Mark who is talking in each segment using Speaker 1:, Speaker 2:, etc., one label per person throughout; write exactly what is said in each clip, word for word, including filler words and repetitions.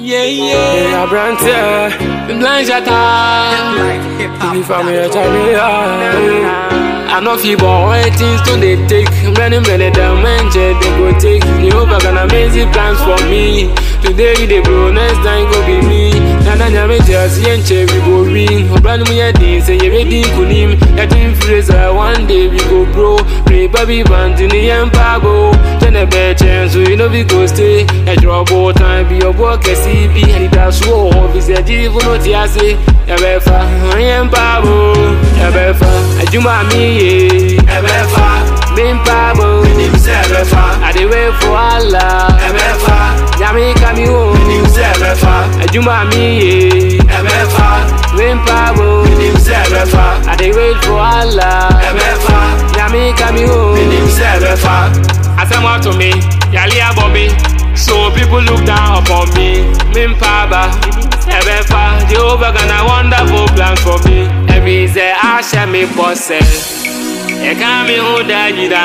Speaker 1: Yeah, yeah.
Speaker 2: Yeah, Brantia.
Speaker 1: The blind shatter.
Speaker 2: If I'm here, Charlie.
Speaker 1: I know if you born things to they take. Many, many dimensions they go take. You hope I got amazing plans for me. Today you they bro, next time go be me. Nana nyame just yenche we go ring. Obrani mu yedi say you ready kunim. Yatin freezer one day we go bro. Play baby band in the empago. Turn a bad chance so you know we go stay. A drop all time be your boy C B. And that's war. If it's a jivu no tiase. Yabefa, empago. Yabefa, ajuma mi.
Speaker 2: Ebefa,
Speaker 1: Bim Pabo,
Speaker 2: Ebefa,
Speaker 1: I dey wait for Allah.
Speaker 2: Ebefa,
Speaker 1: Yami kami o,
Speaker 2: Ebefa,
Speaker 1: Ajuma mi.
Speaker 2: Ebefa,
Speaker 1: Bim Pabo,
Speaker 2: Ebefa,
Speaker 1: I dey wait for Allah.
Speaker 2: Ebefa,
Speaker 1: Yami kami o,
Speaker 2: Ebefa.
Speaker 1: Asema to me, Yali Abobi. So people look down upon me. Bim Paba, Ebefa, Jehovah got a wonderful plan for me. Every day I shall me possess. You can't be who that you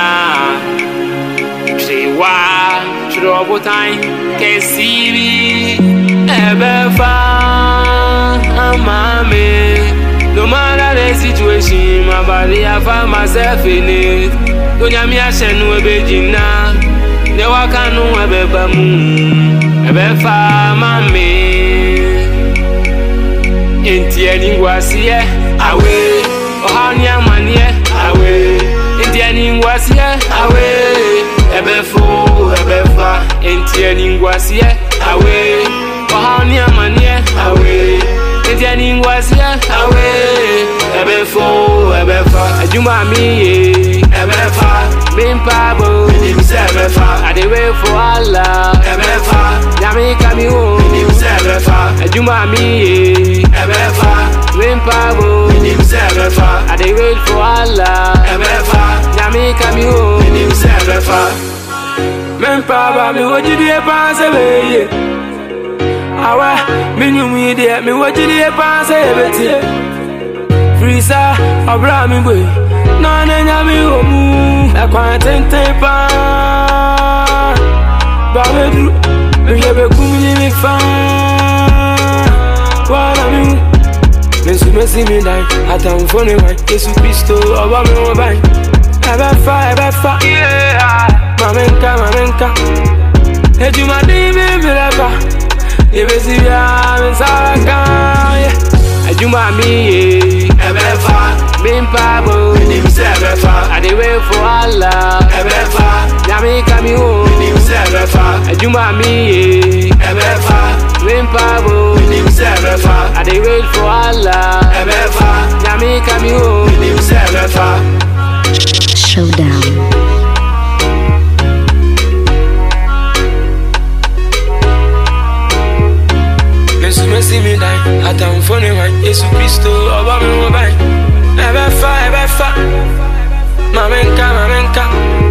Speaker 1: down. Say why, trouble time, can see me. Ever far, mommy. No matter the situation, my body, I find myself in it. Don't you me a shen no beijing now? Never can no ever moon. Ever far, mommy. Ain't any was here, away. Oh, how near money, away. Indian was here, away. Ebefo, ebefa. Indian was here, away. Oh, how near money, away. Indian was here, away. Ebefo, ebefa. Ajuma mi, ebefa. Bim Pabo, ebefa. I dey wait for Allah, ebefa. Yami kami o, ebefa. Ajuma mi, ebefa. Bim Pabo, ebefa. I dey wait for Allah, ebefa. Yami kami o, ebefa.
Speaker 2: Men Paba, me what you do, pass away. Awa, me new media, me what you do, pass away. Frisa, abra mi boy. No, no, no, me omu. I can't take take pa. Babedu, me have kumi me fan. Wala mi. Me su me si me die. Atan phone me, Yesu Kristo, oba me oba. Ebefa, ebefa, yeah. Mamenka, mamenka. Ejuma di me me leva. Ebesi ya me saraka, yeah.
Speaker 1: Ajuma mi,
Speaker 2: Ebefa.
Speaker 1: Bim Pabo,
Speaker 2: Ebefa,
Speaker 1: I dey wait for Allah.
Speaker 2: Ebefa,
Speaker 1: Yami kami o,
Speaker 2: Ebefa,
Speaker 1: Ajuma mi.
Speaker 2: Ebefa,
Speaker 1: Bim Pabo,
Speaker 2: Ebefa,
Speaker 1: I dey wait for Allah.
Speaker 2: Ebefa,
Speaker 1: Yami kami o,
Speaker 2: Ebefa.
Speaker 3: Showdown.
Speaker 2: Yesu mesi mi dai, atan phone me, Yesu Kristo, oba me oba. Ebefa, ebefa, mamenka, mamenka.